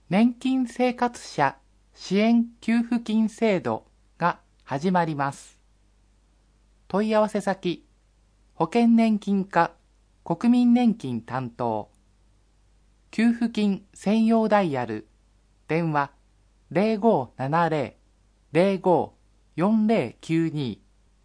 年金生活者支援給付金制度が始まります。問い合わせ先、保険年金課国民年金担当、給付金専用ダイヤル、電話0570-05-4092。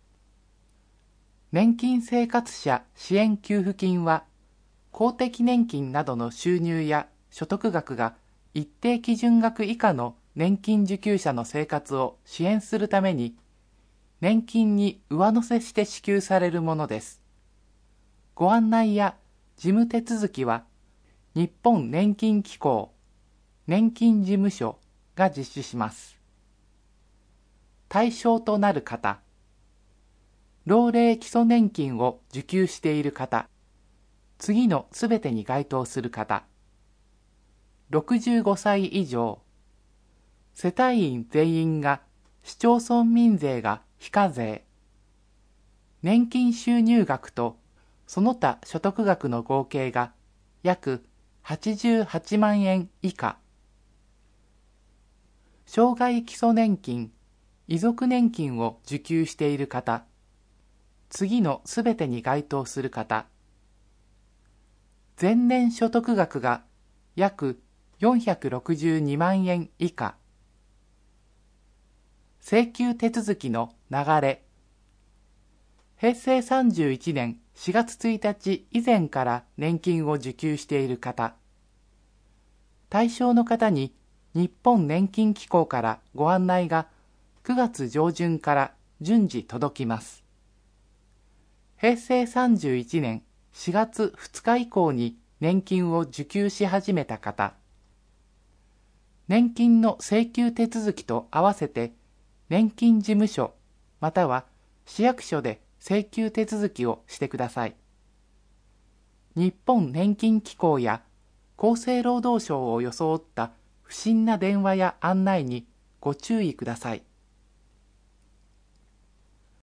年金生活者支援給付金は、公的年金などの収入や所得額が一定基準額以下の年金受給者の生活を支援するために、年金に上乗せして支給されるものです。ご案内や事務手続きは、日本年金機構年金事務所が実施します。対象となる方、老齢基礎年金を受給している方、次のすべてに該当する方、65歳以上、世帯員全員が市町村民税が非課税、年金収入額とその他所得額の合計が約88万円以下、生涯基礎年金、遺族年金を受給している方、次のすべてに該当する方、前年所得額が約462万円以下、請求手続きの流れ、平成31年4月1日以前から年金を受給している方、対象の方に日本年金機構からご案内が9月上旬から順次届きます。平成31年4月2日以降に年金を受給し始めた方、年金の請求手続きと合わせて年金事務所または市役所で請求手続きをしてください。日本年金機構や厚生労働省を装った不審な電話や案内にご注意ください。